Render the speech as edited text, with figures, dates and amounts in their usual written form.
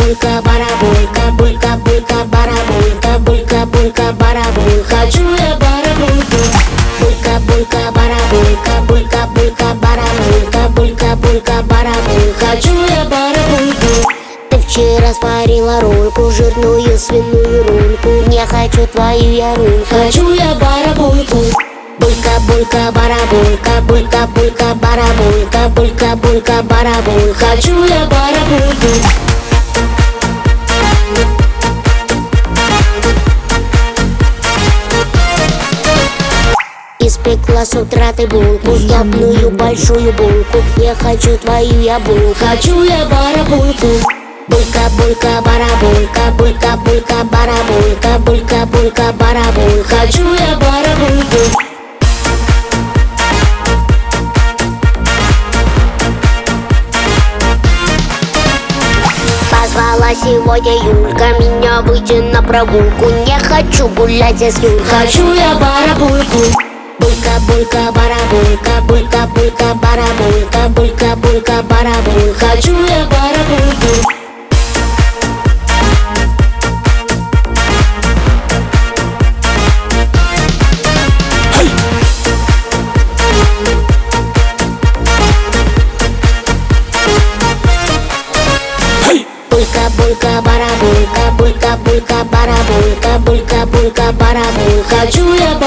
булька, барабулька, булька, булька, барабулька, булька, булька, барабулька. Хочу я барабульку. Булька, булька, барабулька, булька, булька, барабулька, булька, булька, барабулька. Хочу я барабульку. Ты вчера сварила рульку, жирную свиную рульку. Не хочу твою я рульку. Хочу я барабульку. Булька, булька, барабулька, булька, булька, барабулька, булька, булька, барабулька. Хочу я барабульку. Испекла с утра ты булку, сдобную большую булку. Я хочу твою я булку. Хочу я барабульку. Булька, булька, барабулька, булька, булька, барабулька, булька, булька, барабулька. Хочу я барабульку. Позвала сегодня Юлька меня выйти на прогулку. Не хочу гулять я с Юлькой. Хочу я барабульку. Булька, булька, барабулька, булька, булька, барабулька, булька, булька, барабулька. Хочу я барабульку. Булька, булька, барабулька, булька, булька, барабулька, булька, булька, барабулька. Хочу я барабульку.